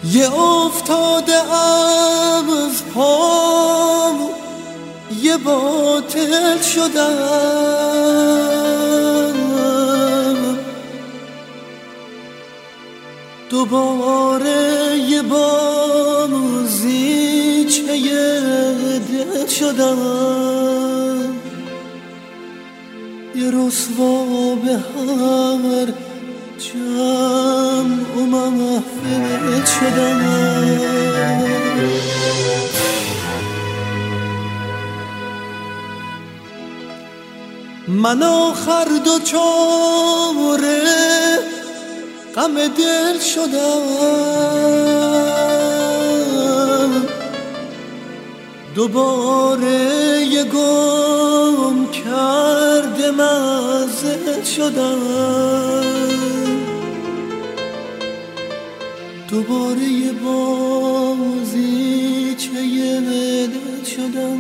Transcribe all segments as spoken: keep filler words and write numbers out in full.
یه افتاده ام از پام، یه باطل شدم، دوباره یه بازیچه دل شدم، یه رسوا به هر جمع و محفل شدم. من آخر دو چاره غم دل شدم، دوباره یه گم کرده منزل شدم، دوباره یه بازیچه دل شدم.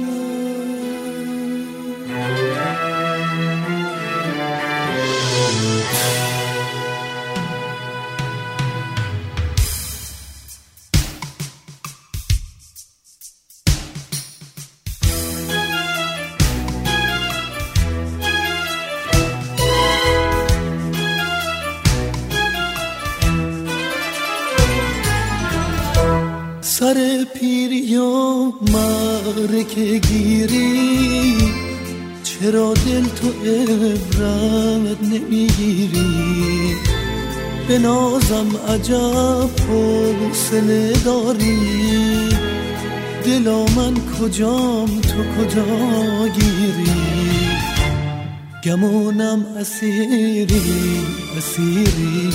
سر پیری و مرکه گیری، چرا دل تو عبرت نمیگیری؟ به نازم عجب حوصله داری، دلا من کجام تو کجا گیری؟ گمونم اسیری اسیری،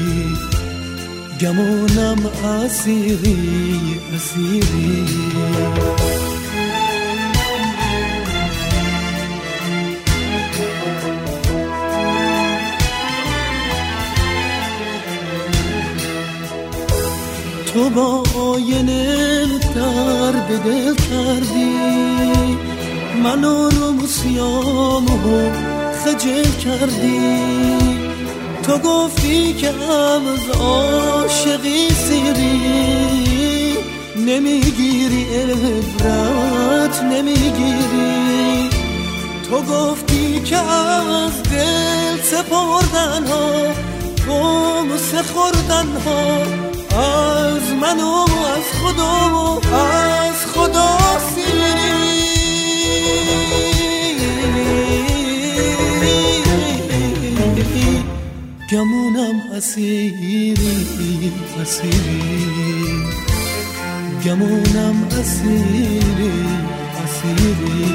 گمونم اسیری اسیری. تو با آینه درد دل کردی، منو رو موسیامو خجل کردی. تو گفتی که از عاشقی سیری، نمیگیری عبرت نمیگیری. تو گفتی که از دل سپردن ها غمسه خوردن ها، از من و از خدا و از خدا سیری. گمونم اسیری اسیری، گمونم اسیری اسیری.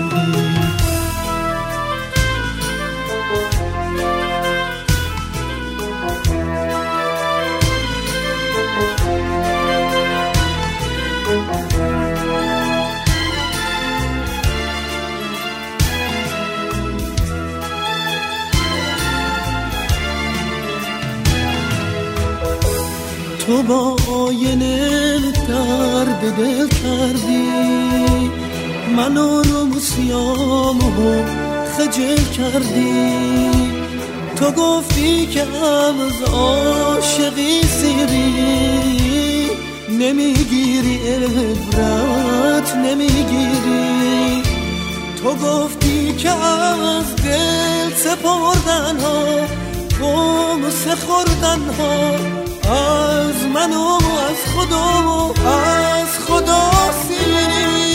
تو با آینه درد دل کردی، منو رو موسیامو خجل کردی. تو گفتی که از عاشقی سیری، نمیگیری عبرت نمیگیری. تو گفتی که از دل سپردن ها غمسه خوردن ها، از من و از خدا و از خدا سیری.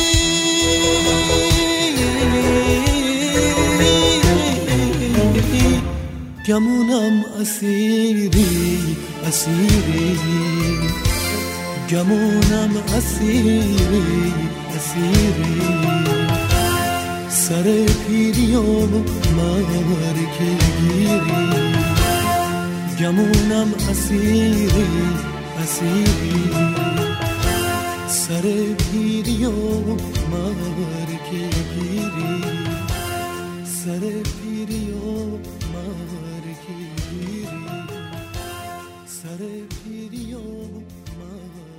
گمونم اسیری اسیری، گمونم اسیری اسیری. سر پیری و مرکه گیری، گمونم اسیری اسیری. سر پیری و مرکه گیری، سر پیری و مرکه گیری، سر پیری و مرکه